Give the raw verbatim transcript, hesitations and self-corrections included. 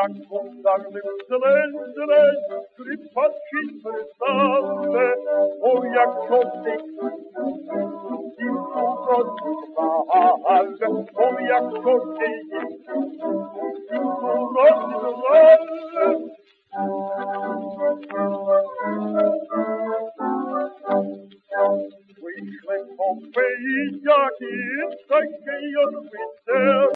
jak udarnym zlędle, który patrzy prystawne, o jak ciągnie i urodny o jak ciągnie i urodny Wyślę po pejdziaki, takie jak